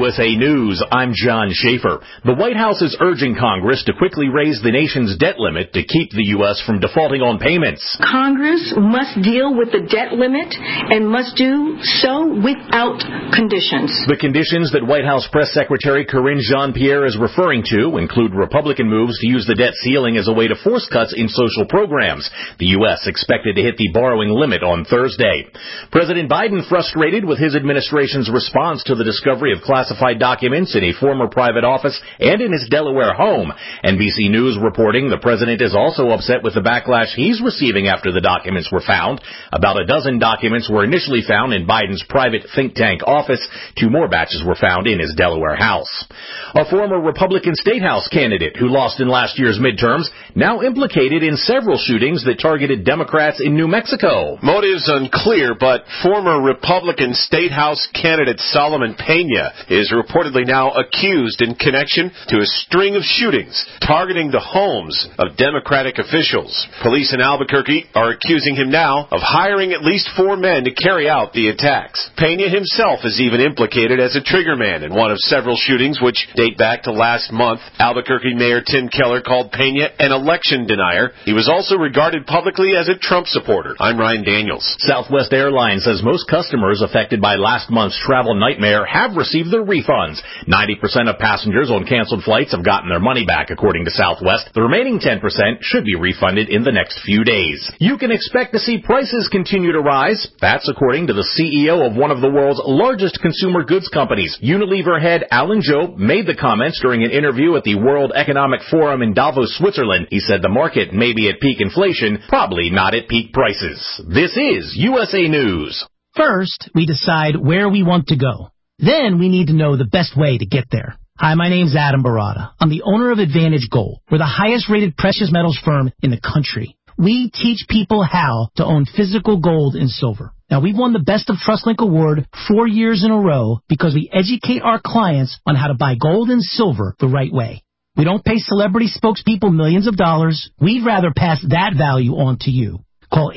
USA News, I'm John Schaefer. The White House is urging Congress to quickly raise the nation's debt limit to keep the U.S. from defaulting on payments. Congress must deal with the debt limit and must do so without conditions. The conditions that White House Press Secretary Karine Jean-Pierre is referring to include Republican moves to use the debt ceiling as a way to force cuts in social programs. The U.S. expected to hit the borrowing limit on Thursday. President Biden frustrated with his administration's response to the discovery of classified documents in a former private office and in his Delaware home. NBC News reporting the president is also upset with the backlash he's receiving after the documents were found. About a dozen documents were initially found in Biden's private think tank office. 2 more batches were found in his Delaware house. A former Republican state house candidate who lost in last year's midterms now implicated in several shootings that targeted Democrats in New Mexico. Motives unclear, but former Republican state house candidate Solomon Pena is reportedly now accused in connection to a string of shootings targeting the homes of Democratic officials. Police in Albuquerque are accusing him now of hiring at least 4 men to carry out the attacks. Pena himself is even implicated as a triggerman in one of several shootings which date back to last month. Albuquerque Mayor Tim Keller called Pena an election denier. He was also regarded publicly as a Trump supporter. I'm Ryan Daniels. Southwest Airlines says most customers affected by last month's travel nightmare have received their refunds. 90% of passengers on canceled flights have gotten their money back, according to Southwest. The remaining 10% should be refunded in the next few days. You can expect to see prices continue to rise. That's according to the CEO of one of the world's largest consumer goods companies. Unilever head Alan Jope made the comments during an interview at the World Economic Forum in Davos, Switzerland. He said the market may be at peak inflation, probably not at peak prices. This is USA News. First, we decide where we want to go. Then we need to know the best way to get there. Hi, my name's Adam Barada. I'm the owner of Advantage Gold. We're the highest-rated precious metals firm in the country. We teach people how to own physical gold and silver. Now, we've won the Best of TrustLink Award 4 years in a row because we educate our clients on how to buy gold and silver the right way. We don't pay celebrity spokespeople millions of dollars. We'd rather pass that value on to you. Call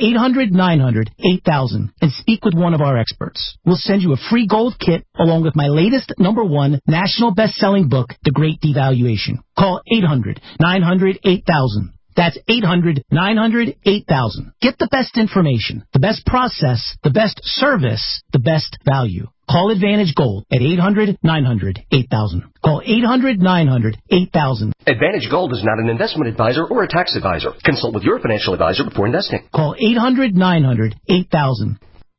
800-900-8000 and speak with one of our experts. We'll send you a free gold kit along with my latest #1 national best-selling book, The Great Devaluation. Call 800-900-8000. That's 800-900-8000. Get the best information, the best process, the best service, the best value. Call Advantage Gold at 800-900-8000. Call 800-900-8000. Advantage Gold is not an investment advisor or a tax advisor. Consult with your financial advisor before investing. Call 800-900-8000.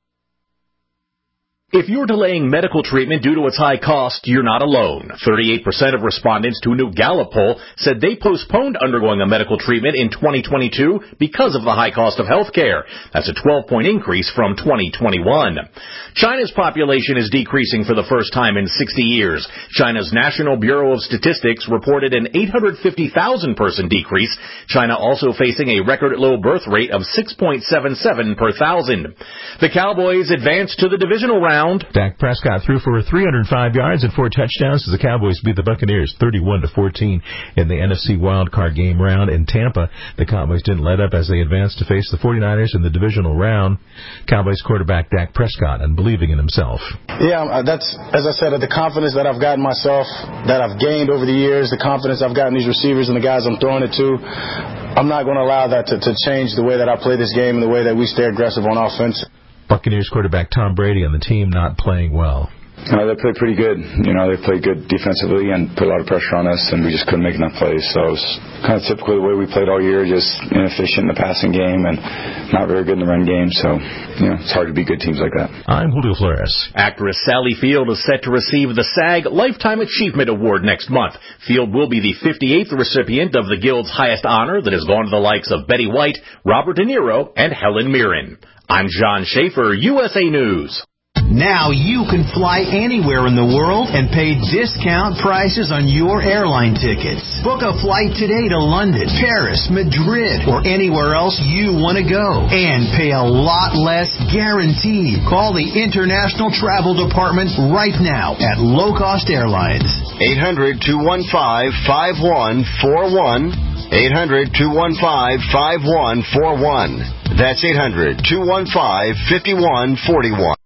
If you're delaying medical treatment due to its high cost, you're not alone. 38% of respondents to a new Gallup poll said they postponed undergoing a medical treatment in 2022 because of the high cost of health care. That's a 12-point increase from 2021. China's population is decreasing for the first time in 60 years. China's National Bureau of Statistics reported an 850,000-person decrease. China also facing a record low birth rate of 6.77 per thousand. The Cowboys advanced to the divisional round. Dak Prescott threw for 305 yards and 4 touchdowns as the Cowboys beat the Buccaneers 31-14 in the NFC wildcard game round in Tampa. The Cowboys didn't let up as they advanced to face the 49ers in the divisional round. Cowboys quarterback Dak Prescott and believing in himself. Yeah, that's, as I said, the confidence that I've gotten myself, that I've gained over the years, the confidence I've gotten these receivers and the guys I'm throwing it to. I'm not going to allow that to change the way that I play this game and the way that we stay aggressive on offense. Buccaneers quarterback Tom Brady and the team not playing well. They played pretty good. They played good defensively and put a lot of pressure on us, and we just couldn't make enough plays. So it was kind of typical the way we played all year, just inefficient in the passing game and not very good in the run game. So, it's hard to beat good teams like that. I'm Julio Flores. Actress Sally Field is set to receive the SAG Lifetime Achievement Award next month. Field will be the 58th recipient of the Guild's highest honor that has gone to the likes of Betty White, Robert De Niro, and Helen Mirren. I'm John Schaefer, USA News. Now you can fly anywhere in the world and pay discount prices on your airline tickets. Book a flight today to London, Paris, Madrid, or anywhere else you want to go. And pay a lot less guaranteed. Call the International Travel Department right now at Low Cost Airlines. 800-215-5141. 800-215-5141. That's 800-215-5141.